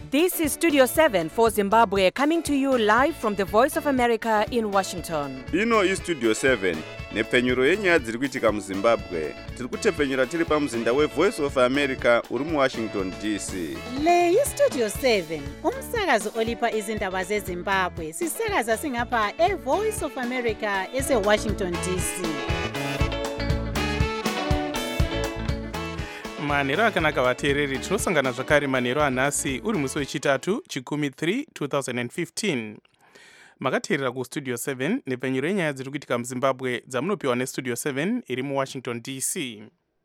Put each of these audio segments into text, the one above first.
This is Studio 7 for Zimbabwe, coming to you live from the Voice of America in Washington. Ino iStudio 7 nepfenyuro yenyaya dziri kuitika muZimbabwe. Tiri kutepfenyura tiri pamuzinda weVoice of America uri muWashington DC. Le iStudio 7 umsakazo olipa izindaba zeZimbabwe. Sisakaza singapha eVoice of America eseWashington DC. manhero akanaka vateereri, tinosangana zvakare manhero anhasi uri musi wechitatu chikumi 3 2015. makateerera kustudio 7 nepfenyuro yenyaya dziri kuitika muZimbabwe dzamunopiwa nestudio 7 iri muWashington DC.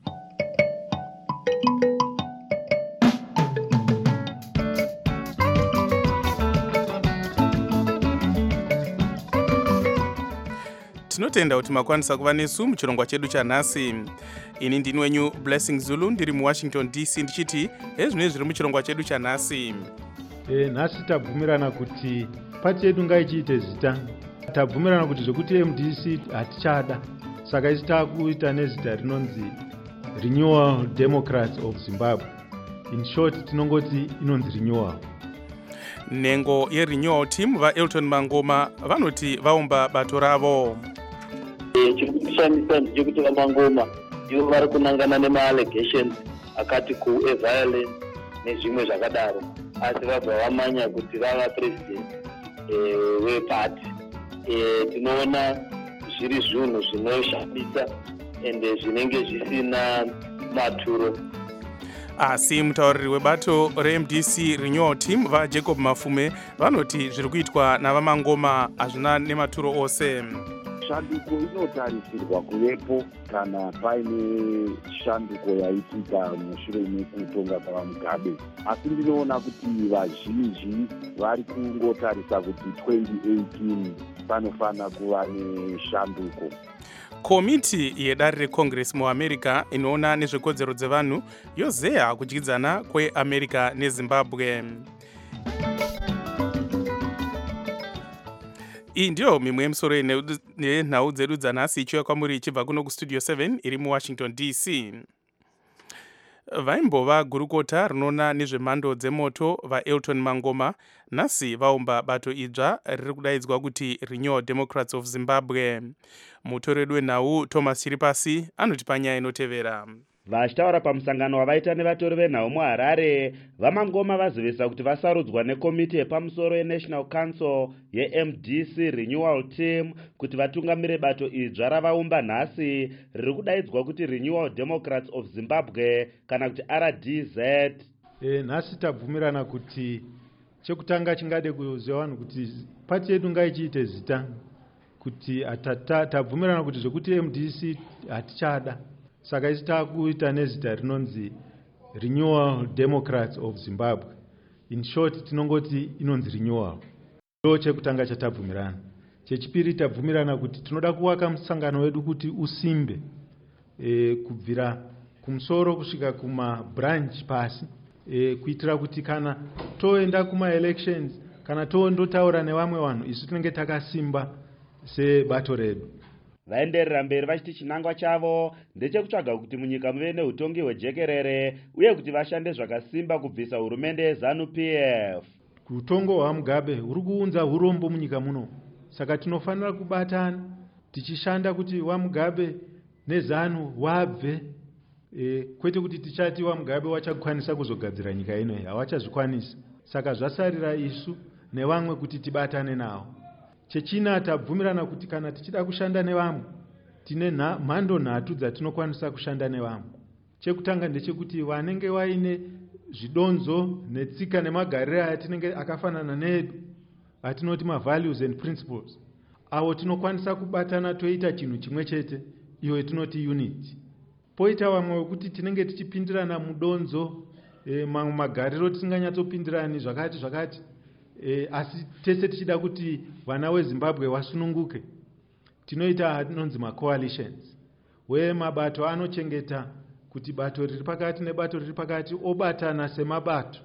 tinotenda kuti makwanisa kuva nesu muchirongwa chedu chanhasi. Ini ndini wenyu Blessing Zulu, ndiri muWashington DC ndichiti ezvinoi zviri muchirongwa chedu chanhasi. Nhasi tabvumirana kuti pati yedu ngaichiite zita. Tabvumirana kuti zvekuti MDC hatichada, saka isi takuita nezita rinonzi Renewal Democrats of Zimbabwe. In short tinongoti inonzi Renewal. Nhengo yeRenewal team vaElton Mangoma vanoti vaumba bato ravo. Chiri kushamisa ndechekuti vaMangoma ivo vari kunangana nema-allegations akati ku-violence nezvimwe zvakadaro, asi vabva vamanya kuti vava president wepati. Tinoona zviri zvinhu zvinoshamisa ende zvinenge zvisina maturo. Asi mutauriri webato reMDC Renewal team vaJacob Mafume vanoti zviri kuitwa navaMangoma hazvina nematuro ose. Shanduko inotarisirwa kuvepo kana paine shanduko yaitika mushure mekutonga kwaMugabe, asi ndinoona kuti vazhinji vari kungotarisa kuti 2018 panofanira kuva neshanduko. Komiti yedare reCongress muAmerica inoona nezvekodzero dzevanhu yozeya kudyidzana kweAmerica neZimbabwe. Iyi ndiyo mimwe yemisoro yenhau dzedu dzanhasi ichiuya kwamuri ichibva kuno kustudio 7 iri muWashington DC. Vaimbova gurukota rinoona nezvemhando dzemoto vaElton Mangoma nhasi vaumba bato idzva riri kudaidzwa kuti Renewal Democrats of Zimbabwe. Mutori wenhau Thomas Chiripasi anoti panyaya inotevera. Vachitaura pamusangano wavaita nevatori venhau muHarare, vaMangoma vazivisa kuti vasarudzwa nekomiti yepamusoro yeNational Council yeMDC Renewal Team kuti vatungamire bato idzva ravaumba nhasi riri kudaidzwa kuti Renewal Democrats of Zimbabwe kana kuti RDZ. Nhasi tabvumirana kuti chekutanga chingade kuziva vanhu kuti pati yedu ngaichiite zita, kuti tabvumirana kuti zvekuti MDC hatichada, saka isi takuita nezita rinonzi Renewal Democrats of Zimbabwe. In short tinongoti inonzi Renewal. Ndo chekutanga chatabvumirana. Chechipiri tabvumirana kuti tinoda kuwaka musangano wedu kuti usimbe, kubvira kumusoro kusvika kuma branch pasi, kuitira kuti kana toenda kuma elections kana tondotaura nevamwe vanhu isu tinenge takasimba sebato redu. Vaenderera mberi vachiti chinangwa chavo ndechekutsvaga kuti munyika muve neutongi hwejekerere uye kuti vashande zvakasimba kubvisa hurumende yeZANU-PF. Utongo hwaMugabe huri kuunza urombo munyika muno, saka tinofanira kubatana tichishanda kuti waMugabe neZANU wabve, kwete kuti tichati waMugabe wachakwanisa kuzogadzira nyika ino, hawachazvikwanisa. Saka zvasarira isu nevamwe kuti tibatane navo. Chechina tabvumirana kuti kana tichida kushanda nevamwe tine mhando nhatu dzatinokwanisa kushanda nevamwe. Chekutanga ndechekuti vanenge vaine zvidonzo netsika nemagariro atinenge akafanana nedu, atinoti ma-values and principles, avo tinokwanisa kubatana toita chinhu chimwe chete, iyo tinoti unity. Poita vamwe wekuti tinenge tichipindirana mudonzo, mamwe magariro tisinganyatsopindirani zvakati, asi tese tichida kuti vana weZimbabwe wasununguke, tinoita nonzi ma-coalitions, weye mabato anochengeta kuti bato riri pakati nebato riri pakati obatana semabato.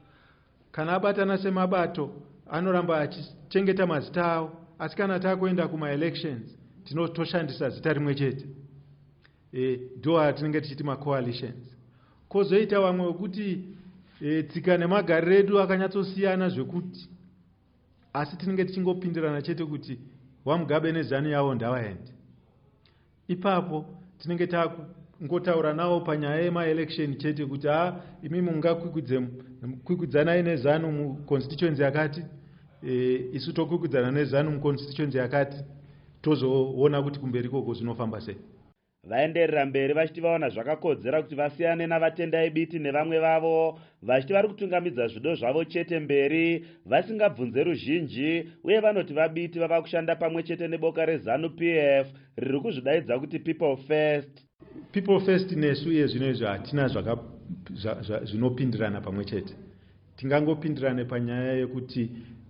Kana abatana semabato anoramba achichengeta mazita avo, asi kana takuenda kuma-elections tinotoshandisa zita rimwe chete. Ndo atinenge tichiti ma-coalitions. Kozoita vamwe wekuti tsika nemagariro edu akanyatsosiyana zvekuti, asi tinenge tichingopindirana chete kuti waMugabe nezanu yavo ndavaende. Ipapo tinenge ngotaura nawo panyaya yemaelection chete kuti imimi mungakwikwidzanai nezanu muconstituency yakati, isu tokwikwidzana nezanu muconstituency yakati, tozoona kuti kumberi koko zvinofamba sei. Vaenderera mberi vachiti vaona zvakakodzera kuti vasiyane navatendai biti nevamwe vavo, vachiti vari kutungamidza zvido zvavo chete mberi vasingabvunze ruzhinji, uye vanoti vabiti vava kushanda pamwe chete neboka rezanu PF riri kuzvidaidza kuti People First. People First nesu iye zvino izvo hatina zvinopindirana pamwe chete. Tingangopindirana panyaya yekuti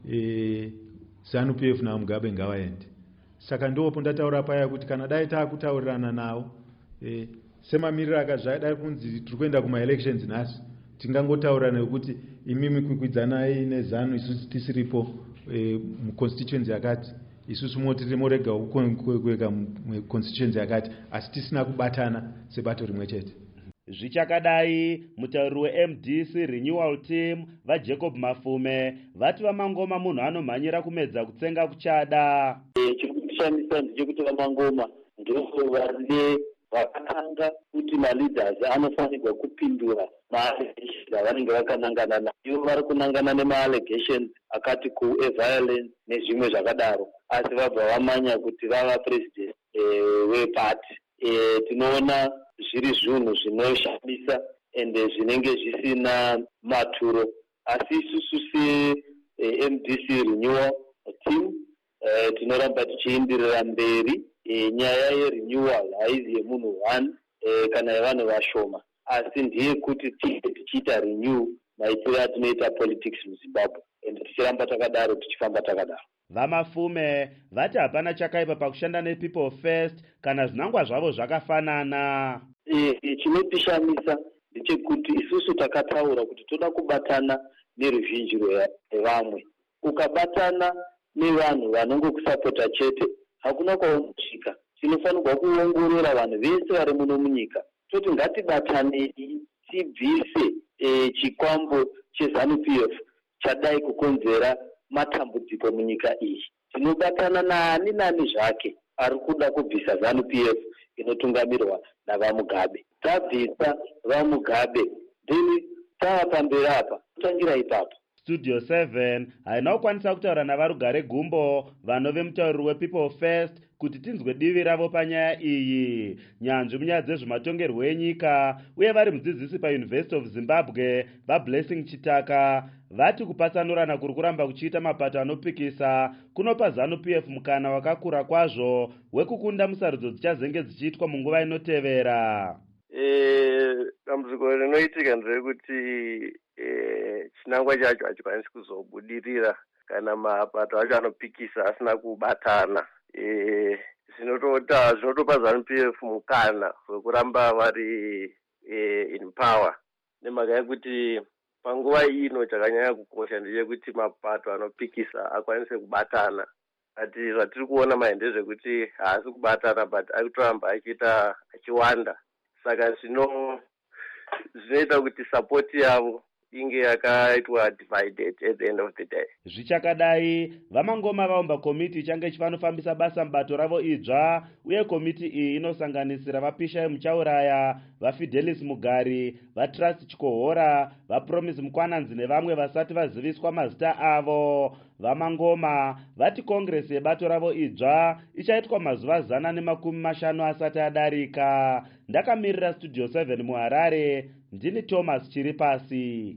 ZANU PF naMugabe ngavaende. Saka ndopo ndataura paya kuti kana dai taakutaurirana nawo semamiriro akazvadai kunzi tiri kuenda kuma-elections nhasi, tingangotaurana nekuti imimi kwikwidzanai nezanu isusu tisiripo muconstituency yakati, isusu motiri morega kukweka muconstituency yakati, asi tisina kubatana sebato rimwe chete. Zvichakadai, mutauri weMDC Renewal Team vaJacob Mafume vati vamangoma munhu anomhanyira kumedza kutsenga kuchada. Chirikushamisa ndechekuti vamangoma ndivo vari vakatanga kuti maleaders anofanirwa kupindura maallegation avanenge vakanangana nayo. Ivo vari kunangana nemaallegation akati kuviolence nezvimwe zvakadaro, asi vabva vamanya kuti vava president wepati. Tinoona zviri zvinhu zvinoshamisa ende zvinenge zvisina maturo, asi isusu seMDC Renewal Team tinoramba tichienderera mberi. Nyaya yerenewal haizi yemunhu one kana yevanhu vashoma, asi ndiye kuti tichiita renew maitiro atinoita politics muZimbabwe, ende tichiramba takadaro tichifamba takadaro. Vamafume vati hapana chakaipa pakushanda nePeople First kana zvinangwa zvavo zvakafanana. Chinotishamisa ndechekuti isusu takataura kuti toda kubatana neruzhinji rwevamwe. Ukabatana nevanhu vanongokusapota chete, hakuna kwaunosvika. Tinofanirwa kuongorora vanhu vese vari muno munyika, toti ngatibatanei tibvise chikwambo cheZANU PF chadai kukonzera matambudziko munyika iyi. Tinobatana nani zvake ari kuda kubvisa ZANU PF inotungamirwa navaMugabe. Tabvisa vaMugabe, then tava pamberi apa, totangira ipapo. Studio 7 haina kukwanisa kutaura navarugare Gumbo vanove mutauriri wePeople First kuti tinzwe divi ravo panyaya iyi. Nyanzvi munyaya dzezvematongerwo enyika uye vari mudzidzisi paUniversity of Zimbabwe vaBlessing Chitaka vati kupatsanurana kuri kuramba kuchiita mapato anopikisa kunopa ZANU PF mukana wakakura kwazvo wekukunda musarudzo dzichazenge dzichiitwa munguva inotevera. Dambudziko rinoitika nderekuti chinangwa chacho hachikwanisi kuzobudirira kana mapato acho anopikisa asina kubatana. Zvinotopa ZANU PF mukana wekuramba vari in power, nemhaka yekuti panguva ino chakanyanya kukosha ndechekuti mapato anopikisa akwanise kubatana. Ati zvatiri kuona ndezvekuti haasi kubatana but ari kutoramba achiwanda. Saka zvinoita kuti support yavo inge yakaitwa divided at the end of the day. Zvichakadai, vamangoma vaumba komiti ichange ichifanofambisa basa mubato ravo idzva, uye komiti iyi inosanganisira vaPishai Muchauraya, vaFidelis Mugari, vaTrust Chikohora, vaPromise Mukwananzi nevamwe vasati vaziviswa mazita avo. Vamangoma vati kongresi yebato ravo idzva ichaitwa mazuva 150 asati adarika. Ndakamirira Studio 7 muHarare, ndini Thomas Chiripasi.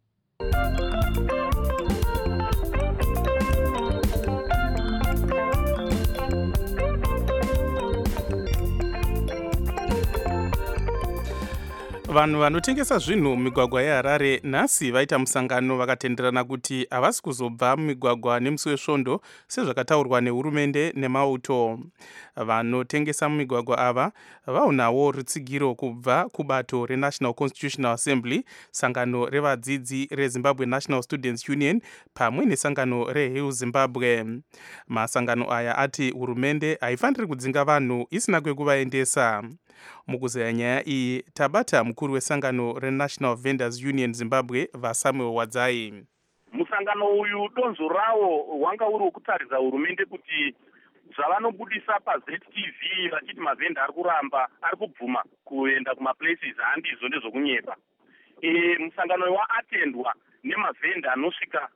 Vanhu vanotengesa zvinhu mumigwagwa yeHarare nhasi vaita musangano vakatenderana kuti havasi kuzobva mumigwagwa nemusi wesvondo sezvakataurwa nehurumende nemauto. Vanotengesa mumigwagwa ava vaonawo rutsigiro kubva kubato reNational Constitutional Assembly, sangano revadzidzi reZimbabwe National Students Union pamwe nesangano reHill Zimbabwe. Masangano aya ati hurumende haifaniri kudzinga vanhu isina kwekuvaendesa. mukuzeya nyaya iyi tabata mukuru wesangano renational vendors union zimbabwe vasamuel wadzai. musangano uyu donzo rawo wanga uri wekutaridza hurumende kuti zvavanobudisa paZTV vachiti mavhenda ari kuramba ari kubvuma kuenda kumaplaces handizvo ndezvokunyepa. Musangano waatendwa nemavhenda anosvika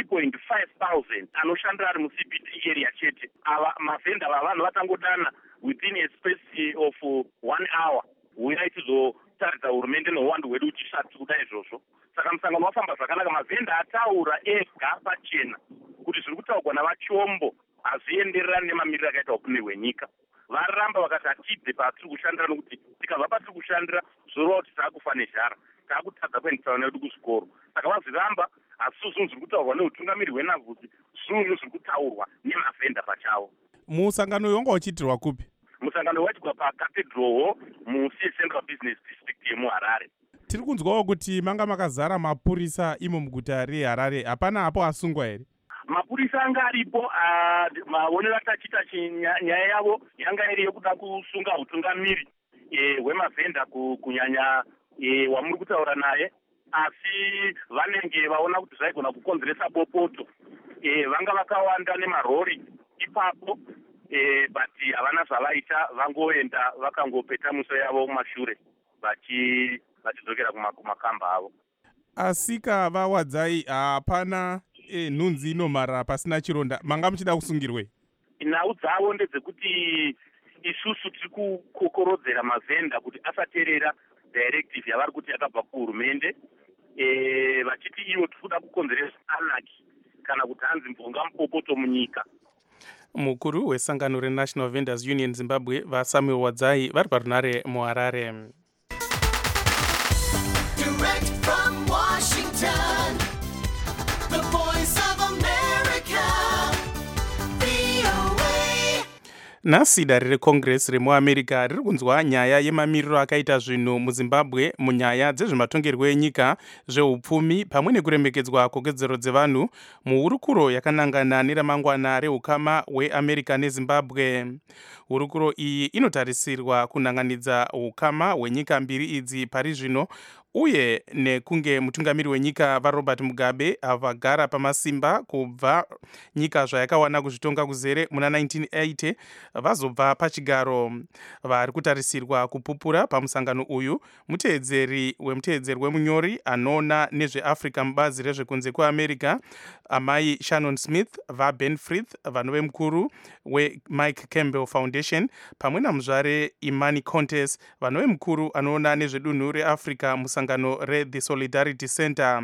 3,500 anoshandira ari muCBD area chete. Ava mavhenda ava vanhu vatangodana within a space of 1 hour uyai tizotaridza hurumende nouwandu hwedu uchisati kuda izvozvo. Saka musangano wafamba zvakanaka, mavhenda ataura ega pachena kuti zviri kutaurwa navachombo hazvienderani nemamiriro akaita upfumi hwenyika. Varamba vakati hatibve patiri kushandira nokuti tikabva patiri kushandira zvorova kuti taakufa nezhara, taakutadza kuendesa vana vedu kuzvikoro. Saka vazviramba asi zvinhu zviri kutaurwa neutungamiri hwenavhuzi, zvinhu zviri kutaurwa nemavhenda pachavo. Musangano uyu wanga uchiitirwa kupi? Musangano waitirwa paCathedral Hall muCentral Business District yemuHarare. Tiri kunzwawo kuti manga makazara mapurisa imo muguta reHarare, hapana apo asungwa here? Mapurisa anga aripo, maonero atachita nyaya yavo yanga iri yekuda kusunga utungamiri hwemavhenda kunyanya wamuri kutaura naye, asi vanenge vaona kuti zvaigona kukonzeresa bopoto. Vanga vakawanda nemarori ipapo, but havana zvavaita, vangoenda vakangopeta muso yavo kumashure vachidzokera kumakamba avo. Asika vaWadzai hapana nhunzi inomara pasina chironda, manga muchida kusungirwe? Nhau dzavo ndedzekuti isusu tiri kukokorodzera mavhenda kuti asateerera directive yavari kuti yakabva kuhurumende, vachiti ivo tiri kuda kukonzeresa anaki kana kuti hanzi mvunga mupopoto munyika. Mukuru wesangano reNational Vendors Union Zimbabwe vaSamuel Wadzai vari parunare muHarare. Direct from Washington, the voice of America, VOA. Nhasi dare reCongress remuAmerica riri kunzwa nyaya yemamiriro akaita zvinhu muZimbabwe munyaya dzezvematongerwo enyika, zveupfumi pamwe nekuremekedzwa kokodzero dzevanhu muhurukuro yakanangana neramangwana reukama hweAmerica neZimbabwe. Hurukuro iyi inotarisirwa kunanganidza ukama hwenyika mbiri idzi pari zvino, uye nekunge mutungamiri wenyika vaRobert Mugabe avagara pamasimba kubva nyika zvayakawana kuzvitonga kuzere muna 1980 vazobva pachigaro. Vari kutarisirwa kupupura pamusangano uyu muteedzeri wemunyori anoona nezveAfrica mubazi rezvekunze kweAmerica, amai Shannon Smith, vaBen Frith vanove mukuru weMike Campbell Foundation, pamwe namuzvare Imani Contes vanove mukuru anoona nezvedunhu reAfrica musangano reThe Solidarity Center.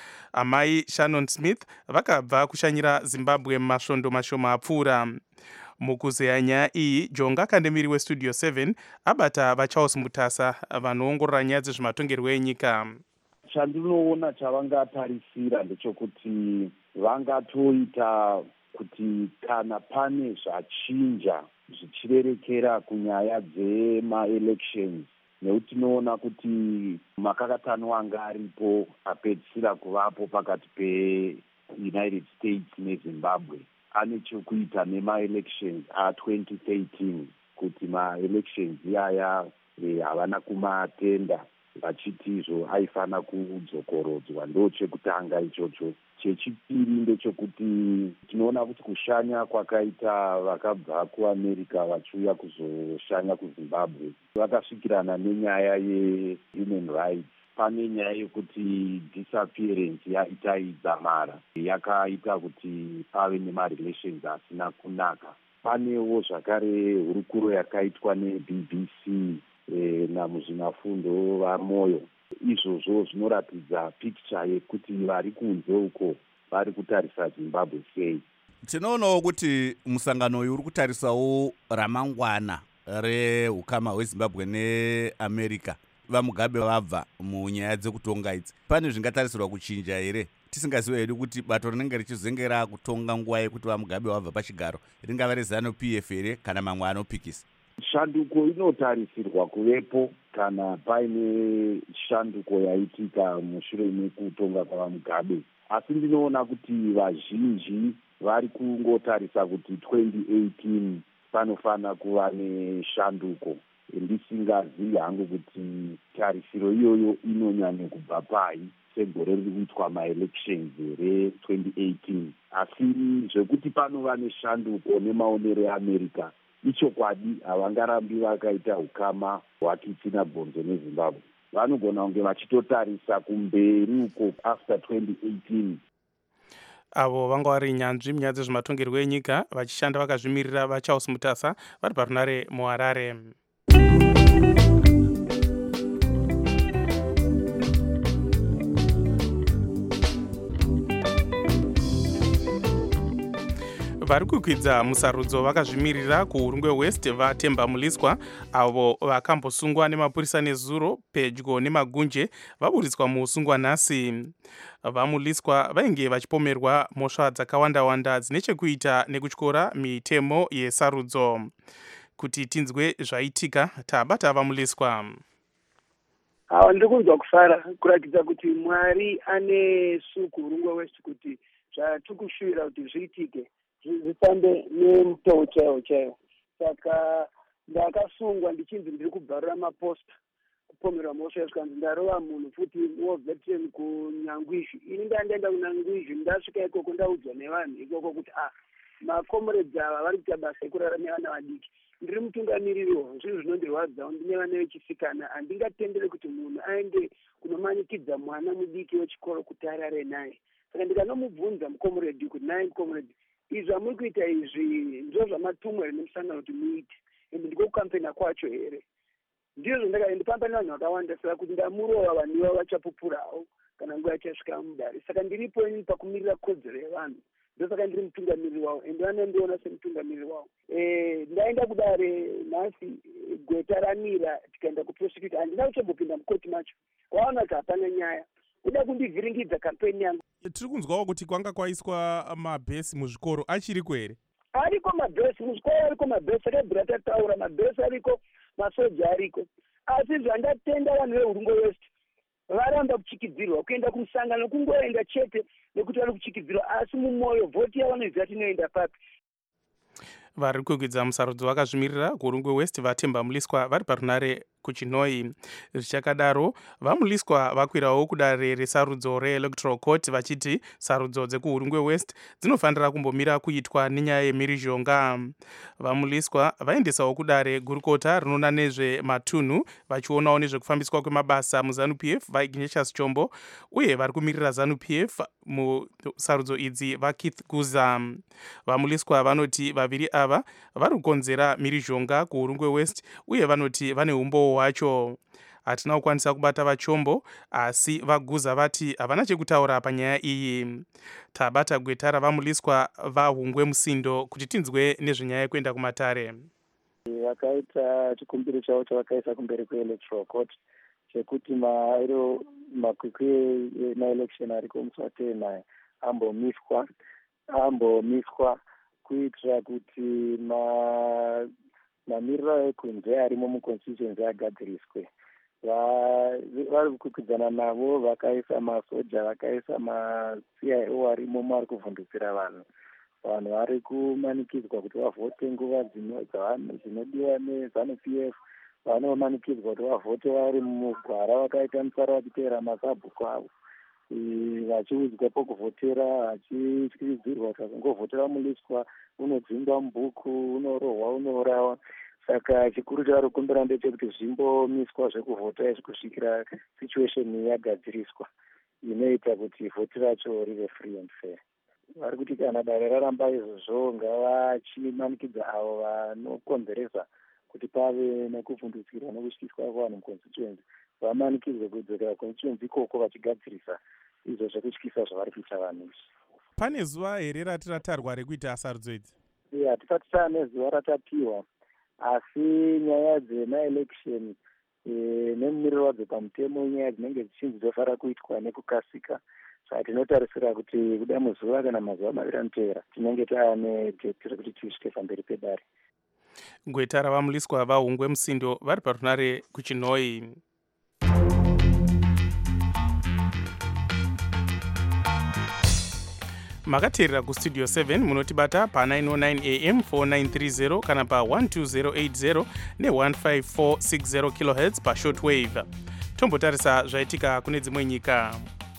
Amai Shannon Smith vakabva kushanyira Zimbabwe masvondo mashoma apfuura. Mukuzeya nyaya iyi, Jonga Kandemiri weStudio 7 abata vaCharles Mutasa vanoongorora nyaya dzezvematongerwo enyika. Chandinoona chavangatarisira ndechekuti vangatoita kuti kana pane zvachinja zvichirerekera kunyaya dzemaelections, nekuti tinoona kuti makakatano anga aripo apedzisira kuvapo pakati peUnited States neZimbabwe ane chekuita nemaelections a2013, kuti maelections iyaya havana kumatenda vachiti izvo aifana kudzokorodzwa. Ndo chekutanga ichocho. Chechipiri ndechekuti tinoona kuti kushanya kwakaita vakabva kuAmerica vachiuya kuzoshanya kuZimbabwe vakasvikirana nenyaya yehuman rights. Pane nyaya yekuti disappearance yaita idzamara yakaita kuti pave nemarelations asina kunaka. Panewo zvakare hurukuro yakaitwa neBBC namuzvinafundo vaMoyo. Izvozvo zvinoratidza picture yekuti vari kunze uko vari kutarisa Zimbabwe sei. Tinoonawo kuti musangano uyu uri kutarisawo ramangwana reukama hweZimbabwe neAmerica. VaMugabe vabva munyaya dzekutonga idzi. Pane zvingatarisirwa kuchinja here? Tisingazivi hedu kuti bato rinenge richizengera kutonga nguva yekuti vaMugabe vabva pachigaro ringava reZANU-PF here kana mamwe anopikisa. Shanduko inotarisirwa kuvepo kana paine shanduko yaitika mushure mekutonga kwavaMugabe. Asi ndinoona kuti vazhinji vari kungotarisa kuti 2018 panofana kuva neshanduko. ndisingazivi hangu kuti tarisiro iyoyo inonyanya kubva pai segore riri kuitwa maelections re-2018. Asi zvekuti panova neshanduko nemaonero eamerica ichokwadi havangarambi vakaita ukama hwakitsina bhonzo nezimbabwe. Vanogona kunge vachitotarisa kumberi uko after 2018. Avo vanga vari nyanzvi munyaya dzezvematongerwo enyika vachishanda vakazvimirira vaCharles Mutasa vari parunare muHarare. Vari kukwidza musarudzo vakazvimirira kuHurungwe West vaTemba Muliswa avo vakambosungwa nemapurisa nezuro pedyo nemagunje vaburiswa muusungwa nhasi. VaMuliswa vainge vachipomerwa mhosva dzakawanda-wanda dzine chekuita nekutyora mitemo yesarudzo. Kuti tinzwe zvaitika tabata VaMuliswa. Ndiri kunzwa kufara kuratidza kuti Mwari ane suku Hurungwe West kuti zvatikushuwira kuti zviitike zvifambe nemutoo chaiwo. Saka ndakasungwa ndichinzi ndiri kubvarura maposta kupomerwa mhosva yezvikanzi ndarova munhu futi woveteran kuNyangwizvi. Ini ndandaenda kuNyangwizvi ndasvika ikoko ndaudzwa nevanhu ikoko kuti makomrades ava vari kuita basa ekurarama vana vadiki. Ndiri mutungamiririwo zvinhu zvinondirwadza ndine vana vechisikana. Handingatendere kuti munhu aende kunomanikidza mwana mudiki wechikoro kuti arare naye. Saka ndikandomubvunza mukomrade kuti naye mukomrade izvi zvamuri kuita izvi ndizvo zvamatumwa here nemusangano kuti muite ende ndiko kukampena kwacho here. Ndizvo ndipamba nevanhu vakawanda saka kuti ndamurova vanhu ivavo vachapupurawo kana nguva yachasvika mudare. Saka ndiripo ini pakumirira kodzero yevanhu. Ndosaka ndiri mutungamiriri wavo ende vanondiona semutungamiriri wavo. Ndaenda kudare nhasi gweta ramira tikaenda kuprosecutor. Handina kuchambopinda mukoti macho. Waona kuti hapana nyaya. Kuda kundivhiringidza kampeni yangu. Tiri kunzwawo kuti kwanga kwaiswa mabhesi muzvikoro achiriko here? Ariko mabhesi muzvikoro, ariko mabhesi rebhura tataura, mabhesi ariko, masoja ariko. Asi zvandatenda vanhu veHurungwe West varamba kuchikidzirwa kuenda kumusangano kungoenda chete nekuti vari kuchikidzirwa asi mumwoyo vhoti yavanoziva tinoenda papi. Vari kukwidza musarudzo vakazvimirira kuHurungwe West vaTemba Muliswa vari parunare kuChinoi. Zvichakadaro vaMuliswa vakwirawo kudare resarudzo reElectoral Court vachiti sarudzo dzekuHurungwe West dzinofanira kumbomira kuitwa nenyaya yemhirizhonga. VaMuliswa vaendesawo kudare gurukota rinoona nezvematunhu vachionawo nezvekufambiswa kwemabasa muZANU-PF vaIgnatius Chombo uye vari kumirira ZANU-PF musarudzo idzi vaKeith Guza. VaMuliswa vanoti vaviri ava vari kukonzera mhirizhonga kuHurungwe West uye vanoti vane umbowo hwacho. Hatina kukwanisa kubata vaChombo asi vaGuza vati havana chekutaura panyaya iyi. Tabata gweta ravaMuliswa vaHungwe Musindo kuti tinzwe nezvenyaya yekuenda kumatare. Vakaita chikumbiro chavo chavakaisa kumberi kweElectoral Court chekuti makwikwi emaelection ariko musi wa10 ambomiswa kuitira kuti mamiriro ekunze arimo muconstituency agadziriswe. Vari kukwikwidzaana navo vakaisa masoja, vakaisa maCIO arimo vari kuvhundutsira vanhu vari kumanikidzwa kuti vavhote nguva dzinodiwa neZANU-PF. Vanomanikidzwa kuti vavhote vari mugwara vakaita musara vachiteera mazabhuku avo vachiudzwa pokuvhotera vachityidzirwa kuti vakangovhotera Muliswa unodzingwa mubhuku, unorohwa, unourawa. Saka chikuru chavari kukumbira ndechekuti zvimbomiswa zvekuvhota izvi kusvikira situation yagadziriswa inoita kuti vhoti racho rive free and fair. Vari kuti kana dare raramba izvozvo ngavachimanikidza avo vanokonzeresa kuti pave nekuvhundutsirwa nekutyiswa kwevanhu muconstituency vamanikidzwe kudzokera constituency ikoko vachigadzirisa izvo zvekutyisa zvavari kuita vanhu. Pane zuva here rati ratarwa rekuita sarudzo idzi? Hatisati taane zuva ratapiwa asi nyaya dzemaelection nemumiriro wadzo pamutemo nyaya dzinenge dzichinzi dzofanira kuitwa nekukasika. Saka tinotarisira kuti kuda muzuva kana mazuva maviri anoteera tinenge taane date rekuti tisvike pamberi pedare. Gweta ravaMuliswa vaHungwe Musindo vari parunare kuChinoi. makateerera kustudio 7 munotibata pa909 am 4930 kana pa12080 ne15460 khz pashortwave. Tombotarisa zvaitika kune dzimwe nyika.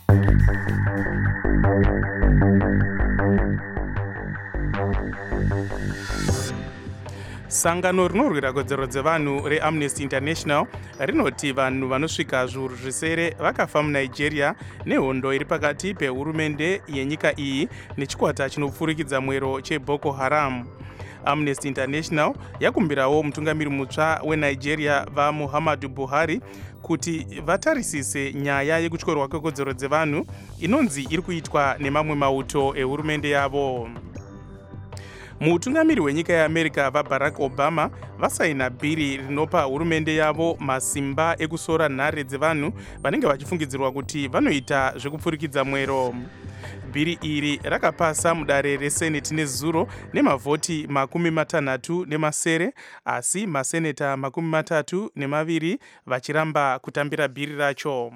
Sangano rinorwira kodzero dzevanhu reAmnesty International rinoti vanhu vanosvika zviuru zvisere vakafa muNigeria nehondo iri pakati pehurumende yenyika iyi nechikwata chinopfurikidza mwero cheBoko Haram. Amnesty International yakumbirawo mutungamiri mutsva weNigeria vaMuhammadu Buhari kuti vatarisise nyaya yekutyorwa kwekodzero dzevanhu inonzi iri kuitwa nemamwe mauto ehurumende yavo. Mutungamiri wenyika yeAmerica vaBarack Obama vasaina bhiri rinopa hurumende yavo masimba ekusora nhare dzevanhu vanenge vachifungidzirwa kuti vanoita zvekupfurikidza mwero. Bhiri iri rakapasa mudare reseneti nezuro nemavhoti 60 asi maseneta 32 vachiramba kutambira bhiri racho.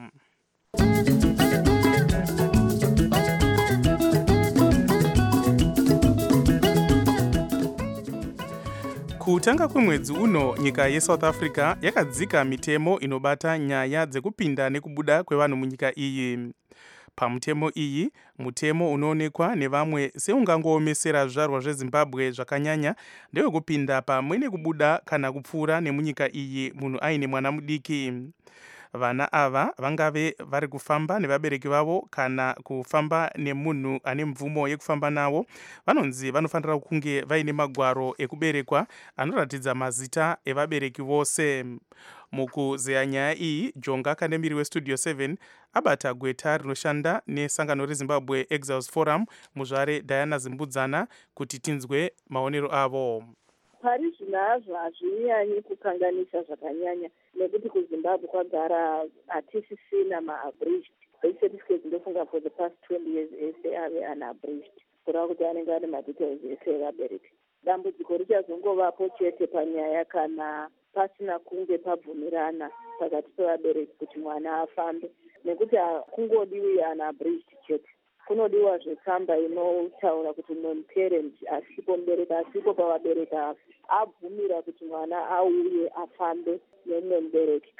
Kutanga kwemwedzi uno nyika yeSouth Africa yakadzika mitemo inobata nyaya dzekupinda nekubuda kwevanhu munyika iyi. Pamutemo iyi, mutemo unoonekwa nevamwe seungangoomesera zvizvarwa zveZimbabwe zvakanyanya ndewekupinda pamwe nekubuda kana kupfuura nemunyika iyi munhu aine mwana mudiki. Vana ava vangave vari kufamba nevabereki vavo kana kufamba nemunhu ane mvumo yekufamba navo, vanonzi vanofanira kunge vaine magwaro ekuberekwa anoratidza mazita evabereki vose. Mukuzeya nyaya iyi, Jonga Kandemiri weStudio 7 abata gweta rinoshanda nesangano reZimbabwe Exiles Forum muzvare Diana Zimbudzana kuti tinzwe maonero avo. Pari zvinazvo hazvinyanyi kukanganisa zvakanyanya nekuti kuZimbabwe kwagara hatisisina ma-abridged birth certificates. Ndofunga for the past 20 years ese ave unabridged kureva kuti anenge ane madetails ese evabereki. Dambudziko richazongovapo chete panyaya kana pasina kunge pabvumirana pakati pevabereki kuti mwana afambe, nekuti hakungodiwi unabridged chete, kunodiwa zvetsamba inotaura kuti non-parent asipo mubereki asipo pavabereki ava abvumira kuti mwana auye afambe nemumwe mubereki,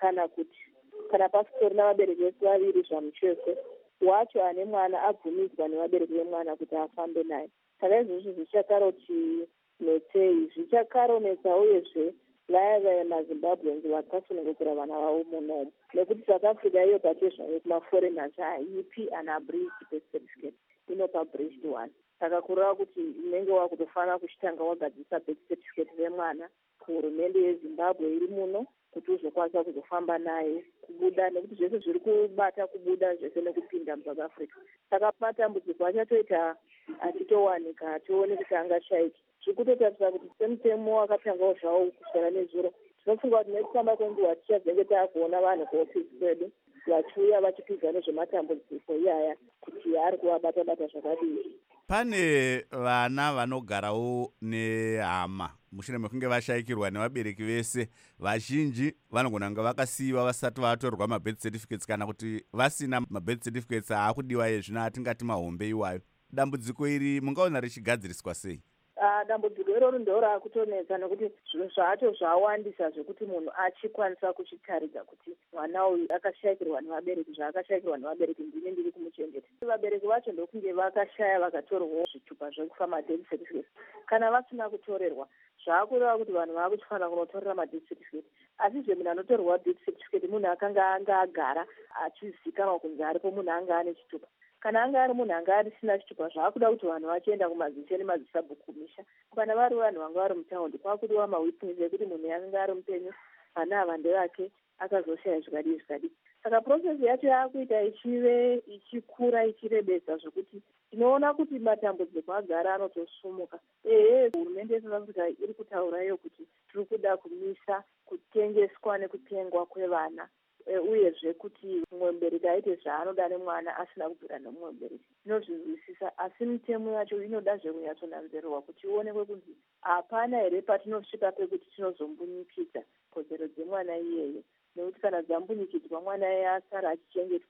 kana pasitori navabereki vese vaviri zvamucheso wacho ane mwana abvumidzwa nevabereki vemwana kuti afambe naye. Saka izvozvo zvichakaroti netsei, zvichakaronetsa uyezve vaya maZimbabweans vakasunungukira vana vavo munomu, nekuti South Africa iyo pake zvayo kumaforeigners haipi unabridged birth certificate, inopa bridged one. Saka kureva kuti unenge wakutofanira kuchitanga wagadzisa birth certificate remwana kuhurumende yeZimbabwe iri muno kuti uzokwanisa kuzofamba naye kubuda, nekuti zvese zviri kubata kubuda zvese nekupinda muSouth Africa. Saka matambudziko achatoita achitowanika, hationi kuti angashayiki. Zvikutotarisira kuti semutemo wakatangawo zvawo kusara nezuro, tinofunga kuti nekufamba kwenguva tichazenge taakuona vanhu kuofisi kwedu vachiuya vachipidza nezvematambudziko iyaya kuti ari kuvabata-bata zvakadii. Pane vana vanogarawo nehama mushure mekunge vashayikirwa nevabereki vese. Vazhinji vanogona kunge vakasiyiwa vasati vatorerwa mabirth certificates, kana kuti vasina mabirth certificates aakudiwa yezvino atingati mahombe iwayo. Dambudziko iri mungaona richigadziriswa sei? Dambudziko iroro ndo raakutonetsa nekuti zvinhu zvacho zvawandisa zvekuti munhu achikwanisa kuchitaridza kuti mwana uyu akashayikirwa nevabereki, zvaakashayikirwa nevabereki ndini ndiri kumuchengeta. Vabereki vacho ndokunge vakashaya vakatorerwawo zvitupa zvekufa madeath certificate. Kana vasina kutorerwa zvaakureva kuti vanhu vaakuchifanira kunotorera madeath certificate, asi munhu anotorerwa death certificate munhu akanga anga agara achizikanwa kunzi aripo munhu anga ane chitupa. Kana anga ari munhu anga asina chitupa, zvaakuda kuti vanhu vachienda kumaziso nemazisabhuku kumisha, kana vari vanhu vanga vari mutaundi kwakudiwa mawitness ekuti munhu akanga ari mupenyu, vana ava ndevake, akazoshaya zvikadii. Saka process yacho yaakuita ichikura ichirebesa zvokuti tinoona kuti matambudziko agara anotosumuka. Hurumende yeSouth Africa iri kutaura iyo kuti tiri kuda kumisa kutengeswa nekutengwa kwevana, uyezve kuti mumwe mubereki aite zvaanoda nemwana asina kubvira nemumwe mubereki. Tinozvizwisisa, asi mitemo yacho inodazve kunyatsonanzverwa kuti ionekwe kunzi hapana here patinosvika pekuti tinozombunyikidzwa kodzero dzemwana iyeyo, nekuti kana dzambunyikidzwa mwana iye asara achichengetwa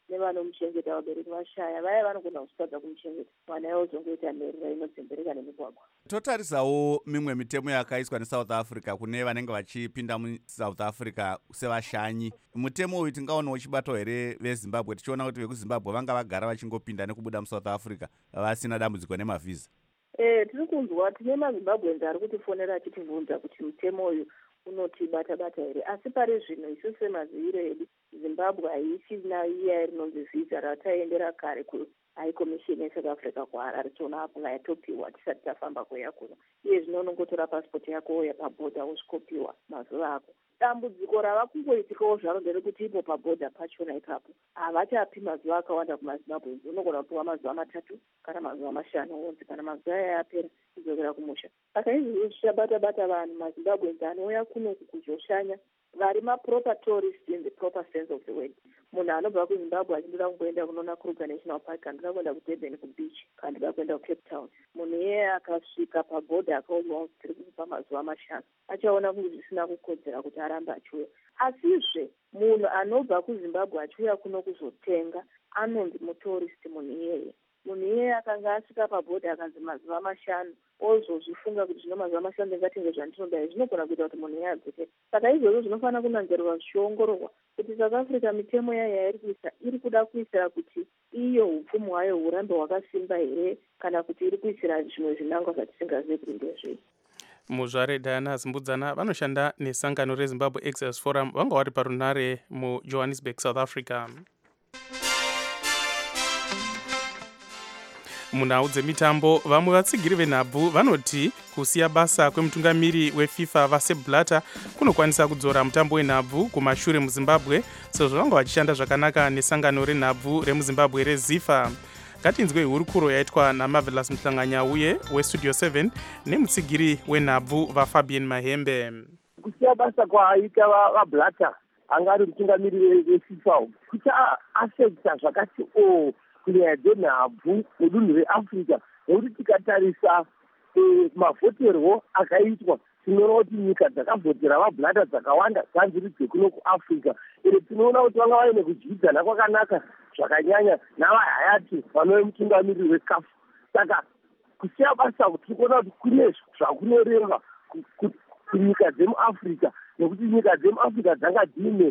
nevanomuchengeta vabereki vashaya, vaya vanogona kutadza kumuchengeta, mwana yozongoita mherera inodzembereka nemigwagwa. totarisawo mimwe mitemo yakaiswa neSouth Africa kune vanenge vachipinda muSouth Africa sevashanyi. Mutemo uyu tingaona uchibatawo here veZimbabwe, tichiona kuti vekuZimbabwe vanga vagara vachingopinda nekubuda muSouth Africa vasina dambudziko nemavhiza? Tiri kunzwa tine maZimbabweans ari kutifonera achitibvunza kuti mutemo uyu unotibata-bata here, asi pari zvino isu semaziviro edu Zimbabwe haichina iya rinonzi vhisa rataendera kare kuHigh Commission yeSouth Africa kwaHarare tiona yatopiwa tisati tafamba kuya kuno. Iye zvino unongotora pasipoti yako uya pabhodha wosvikopiwa mazuva ako. Dambudziko rava kungoitikawo zvaro nderekuti ipo pabhodha pachona ipapo havachapi mazuva akawanda kumaZimbabweans. Unogona kupiwa mazuva 3 kana mazuva 5 wonzi kana mazuva aya yapera kudzokera kumusha. Saka izvozvo zvichabata-bata vanhu maZimbabweans anouya kuno kuzoshanya vari maproper tourists in the proper sense of the word. Munhu anobva kuZimbabwe achinoda kungoenda kunoona Kruger National Park, kana ndoda kuenda kuDurban kubeach, kana ndoda kuenda kuCape Town, munhu iye akasvika pabhodha akaudza kuti tiri kupa mazuva 5 achaona kuti zvisina kukodzera kuti arambe achiuya. Asizve munhu anobva kuZimbabwe achiuya kuno kuzotenga anonzi mutourist munhu iyeye. Munhu iyeye akanga asvika pabhodha akanzi mazuva 5 ozozvifunga kuti zvino mazuva 5 ndingatenge zvandinoda, zvinogona kuita kuti munhu iye adzokere. Saka izvozvo zvinofanira kunanzverwa zvichiongororwa kuti South Africa mitemo yayo yairi kuisa iri kuda kuisira kuti iyo upfumi hwayo hurambe hwakasimba here kana kuti iri kuisira zvimwe zvinangwa zvatisingazivi kuti ndezvei. Muzvare Diana Zimbudzana vanoshanda nesangano reZimbabwe Access Forum vanga vari parunare muJohannesburg, South Africa. Munhau dzemitambo vamwe vatsigiri venhabvu vanoti kusiya basa kwemutungamiri weFIFA vaSepp Blatter kunokwanisa kudzora mutambo wenhabvu kumashure muZimbabwe sezvo vanga vachishanda zvakanaka nesangano renhabvu remuZimbabwe reZIFA. Ngatinzwe hurukuro yaitwa naMarvelous Mhlanganyauye weStudio 7 nemutsigiri wenhabvu vaFabian Mahembe. Kusiya basa kwaaita vaBlatter anga ari mutungamiri weFIFA kuchaafekta zvakati kunyaya dzenhabvu mudunhu reAfrica, nekuti tikatarisa mavhoterwo akaitwa tinoona kuti nyika dzakavhotera vaBlatter dzakawanda dzanziri dzekuno kuAfrica. Tinoona kuti vanga vaine kudyidzana kwakanaka zvakanyanya navahayati vanove mutungamiri weCAF. Saka kusiya basa tiri kuona kuti kune zvakunoreva kunyika dzemuAfrica, nekuti nyika dzemuAfrica dzanga dziine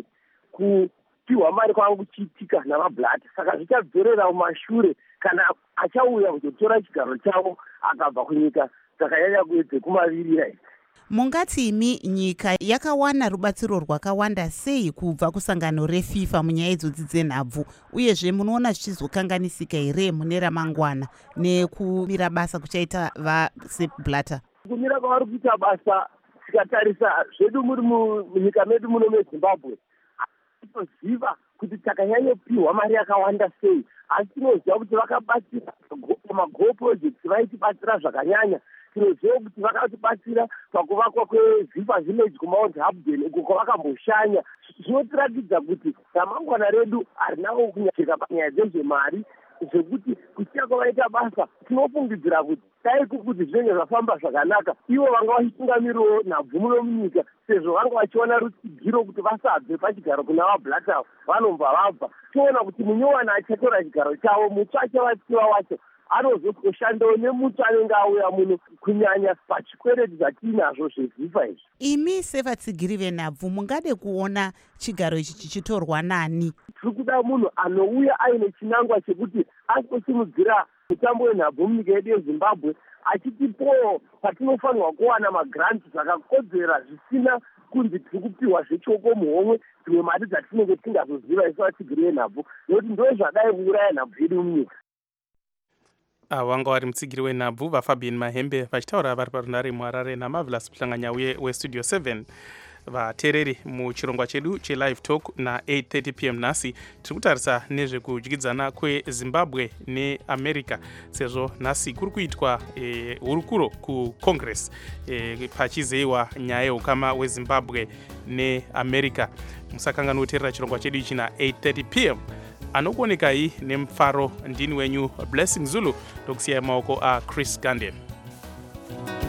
kupiwa mari kwanga kuchiitika navaBlatter. Saka zvichadzorera mumashure kana achauya kuzotora chigaro chavo akabva kunyika dzakanyanya dzekumavirira. Mungati imi nyika yakawana rubatsiro rwakawanda sei kubva kusangano reFIFA munyaya idzodzi dzenhabvu, uyezve munoona zvichizokanganisika here mune ramangwana nekumira basa kuchaita vaSepp Blatter? Kumira kwavari kuita basa tikatarisa zvedu muri munyika medu muno meZimbabwe toziva kuti takanyanyopiwa mari yakawanda sei, asi tinoziva kuti vakabatsira mago projects vaitibatsira zvakanyanya. Tinoziva kuti vakatibatsira pakuvakwa kweZifa Village kuMount Hapden uko kwavakamboshanya. Zvinotiratidza kuti ramangwana redu harinawo kunyacheka panyaya dzezvemari, zvekuti kusiya kwavaita basa tinofungidzira kuti dai kuti zvinenge zvafamba zvakanaka ivo vanga vachitungamiriwo nhabvu muno munyika, sezvo vanga vachiona rutsigiro kuti vasabve pachigaro kuna vaBlatter vanobva vabva. Toona kuti munyowani achatora chigaro chavo, mutsva achavatsiva wacho anozoshandawo nemutsva anenge auya muno, kunyanya pachikwereti zvatiinazvo zveZifa izvi. Imi sevatsigiri venhabvu mungade kuona chigaro ichi chichitorwa nani? Tiri kuda munhu anouya aine chinangwa chekuti asiposimudzira mutambo wenhabvu munyika yedu yeZimbabwe, achitipowo patinofanirwa kuwana magranti zvakakodzera zvisina kunzi tiri kupiwa zvechoko muhomwe dzimwe mari dzatinenge tingazoziva isu vatsigiri venhabvu, nekuti ndo zvadai kuuraya nhabvu yedu munyika. Wanga vari mutsigiri wenhabvu vaFabian Mahembe vachitaura vari parunare muHarare naMarvelous Mhlanganyauye weStudio 7. Vateereri muchirongwa chedu cheLive Talk na8:30 p.m. nhasi tiri kutarisa nezvekudyidzana kweZimbabwe neAmerica, sezvo nhasi kuri kuitwa hurukuro kuCongress pachizeyiwa nyaya yeukama hweZimbabwe neAmerica. Musakanganwa kuteerera chirongwa chedu ichi na8:30 p.m. Anokuonekai nemufaro ndini wenyu Blessing Zulu, ndokusiyai maoko aChris Ganden.